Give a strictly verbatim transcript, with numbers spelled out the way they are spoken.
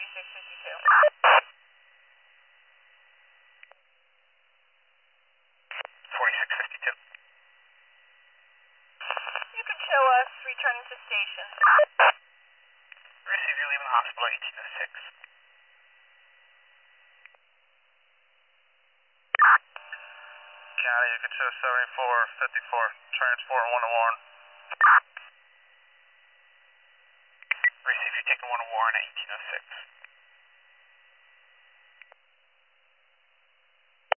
forty-six fifty-two. forty-six fifty-two. You can show us returning to station. Receive, you're leaving the hospital eighteen oh six. County, you can show seventy-four fifty-four, transport one to Warren. Receive, you're taking one to Warren at eighteen oh six.